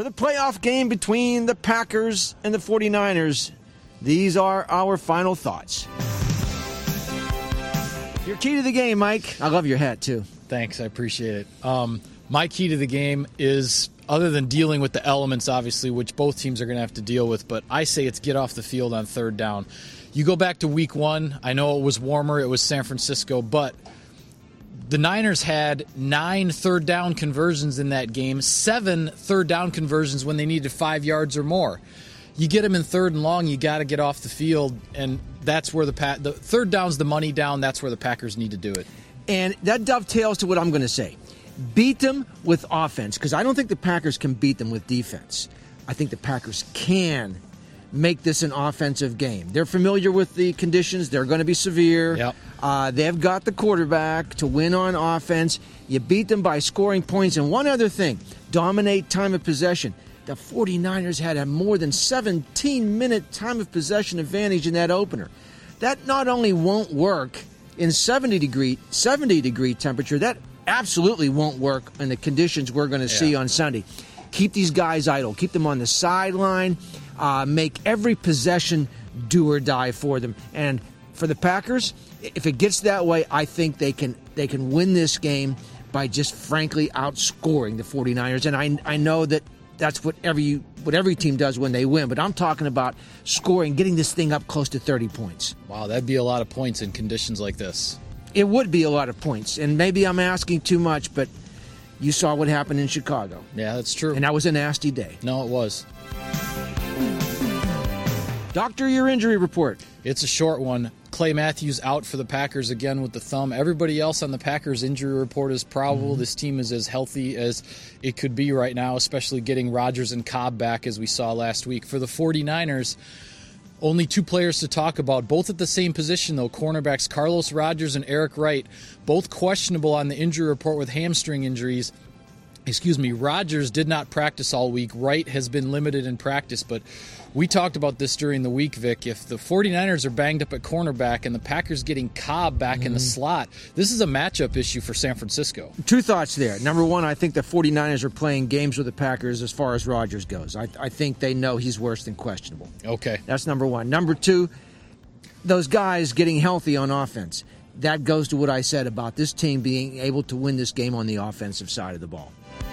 the playoff game between the Packers and the 49ers. These are our final thoughts. Your key to the game, Mike. I love your hat, too. Thanks, I appreciate it. My key to the game is, other than dealing with the elements, obviously, which both teams are going to have to deal with, but I say it's get off the field on third down. You go back to week 1, I know it was warmer, it was San Francisco, but the Niners had 9 third down conversions in that game, 7 third down conversions when they needed 5 yards or more. You get them in third and long, you got to get off the field, and that's where the third down's the money down. That's where the Packers need to do it. And that dovetails to what I'm going to say. Beat them with offense, because I don't think the Packers can beat them with defense. I think the Packers can make this an offensive game. They're familiar with the conditions. They're going to be severe. Yep. They've got the quarterback to win on offense. You beat them by scoring points. And one other thing, dominate time of possession. The 49ers had a more than 17-minute time of possession advantage in that opener. That not only won't work in 70-degree temperature, that absolutely won't work in the conditions we're going to see on Sunday. Keep these guys idle. Keep them on the sideline. Make every possession do or die for them. And for the Packers, if it gets that way, I think they can win this game by just frankly outscoring the 49ers. And I know that's what every team does when they win, but I'm talking about scoring, getting this thing up close to 30 points. Wow, that'd be a lot of points in conditions like this. It would be a lot of points, and maybe I'm asking too much, but you saw what happened in Chicago. Yeah, that's true. And that was a nasty day. No, it was. Doctor, your injury report. It's a short one. Clay Matthews out for the Packers again with the thumb. Everybody else on the Packers injury report is probable. This team is as healthy as it could be right now, especially getting Rodgers and Cobb back as we saw last week. For the 49ers, only 2 players to talk about, both at the same position, though. Cornerbacks Carlos Rodgers and Eric Wright, both questionable on the injury report with hamstring injuries. Rodgers did not practice all week. Wright has been limited in practice, but we talked about this during the week, Vic. If the 49ers are banged up at cornerback and the Packers getting Cobb back in the slot, this is a matchup issue for San Francisco. 2 thoughts there. Number one, I think the 49ers are playing games with the Packers as far as Rodgers goes. I think they know he's worse than questionable. Okay. That's number one. Number 2, those guys getting healthy on offense. That goes to what I said about this team being able to win this game on the offensive side of the ball.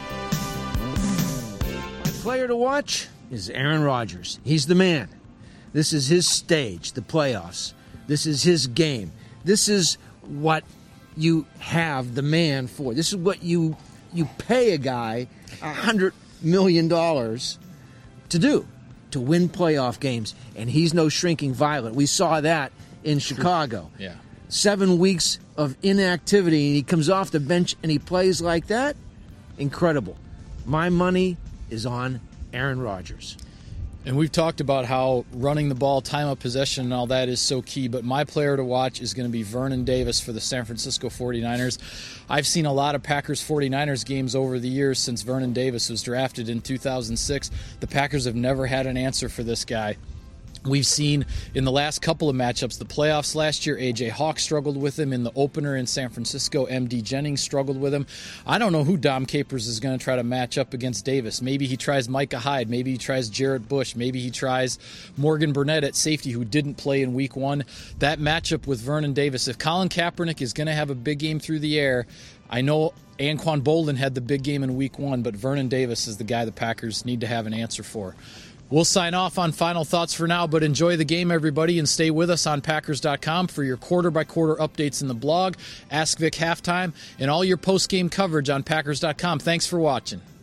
Player to watch is Aaron Rodgers. He's the man. This is his stage, the playoffs. This is his game. This is what you have the man for. This is what you pay a guy $100 million to do, to win playoff games. And he's no shrinking violet. We saw that in Chicago. Yeah. 7 weeks of inactivity, and he comes off the bench and he plays like that. Incredible. My money is on Aaron Rodgers. And we've talked about how running the ball, time of possession, and all that is so key, but my player to watch is going to be Vernon Davis for the San Francisco 49ers. I've seen a lot of Packers-49ers games over the years since Vernon Davis was drafted in 2006. The Packers have never had an answer for this guy. We've seen in the last couple of matchups, the playoffs last year, A.J. Hawk struggled with him. In the opener in San Francisco, M.D. Jennings struggled with him. I don't know who Dom Capers is going to try to match up against Davis. Maybe he tries Micah Hyde. Maybe he tries Jarrett Bush. Maybe he tries Morgan Burnett at safety, who didn't play in week 1. That matchup with Vernon Davis, if Colin Kaepernick is going to have a big game through the air, I know Anquan Boldin had the big game in week 1, but Vernon Davis is the guy the Packers need to have an answer for. We'll sign off on final thoughts for now, but enjoy the game, everybody, and stay with us on Packers.com for your quarter-by-quarter updates in the blog, Ask Vic Halftime, and all your post-game coverage on Packers.com. Thanks for watching.